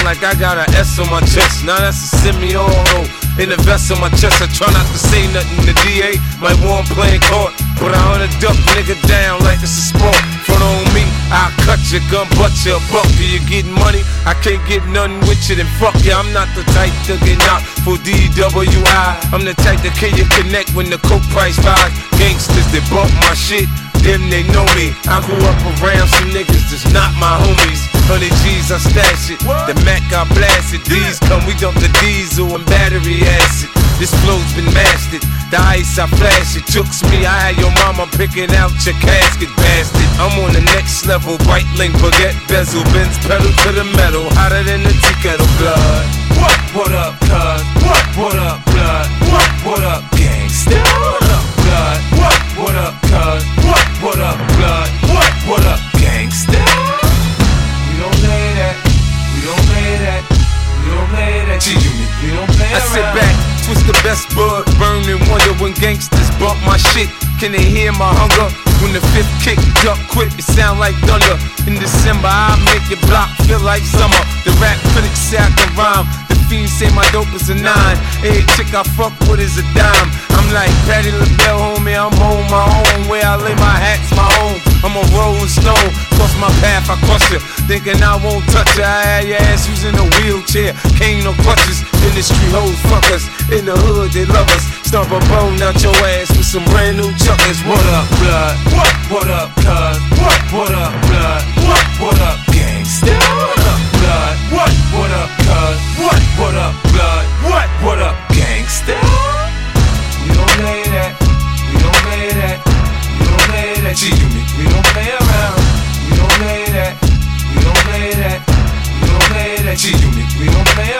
like I got an S on my chest. Now that's a semi-auto. In the vest on my chest, I try not to say nothing. The DA might want playing court, but I wanna duck nigga down like it's a sport. Front on me, I'll cut your gun, butt your buck. Do you getting money? I can't get nothing with you, then fuck you. I'm not the type to get knocked for DWI. I'm the type that can you connect when the coke price rise. Gangsters that bump my shit, them they know me. I grew up around some niggas that's not my homies. 100 G's, I stash it. The Mac, I blast it. These come, we dump the diesel and battery acid. This flow's been mastered. The ice, I flash it. Chooks me, I had your mama picking out your casket, bastard. I'm on the next level. White link, baguette bezel. Benz pedal to the metal. Hotter than the tea kettle blood. What up, cuz? What up, blood? What up, gangsta? What up, blood? What up, cuz? What up, blood? What up, gangsta? We don't play that. We don't play that. We don't play that. G-Unit. We don't play that. I sit back, twist the best bud, burn and wonder when gangsters bump my shit. Can they hear my hunger? When the fifth kick, duck quick, it sound like thunder. In December, I make your block feel like summer. The rap critics say I can rhyme. The fiends say my dope is a 9. Every chick I fuck with is a dime. I'm like Patti LaBelle, homie, I'm on my own. Where I lay my hat's my home. I'm a rolling stone, cross my path, I crush you. Thinking I won't touch you, I had your ass using a wheelchair. Cane no crutches, industry hoes fuck us. In the hood, they love us. Stomp a bone out your ass with some brand new chuckers. What up, blood? What up, cuz? What up, blood? What up, gangsta? What up, blood? What up, cuz? What up, blood? What up, gangsta? We don't play that. We don't play that. We don't play that. G-Unit. We don't play around. We don't play that. We don't play that. We don't play that. G-Unit. We don't play around.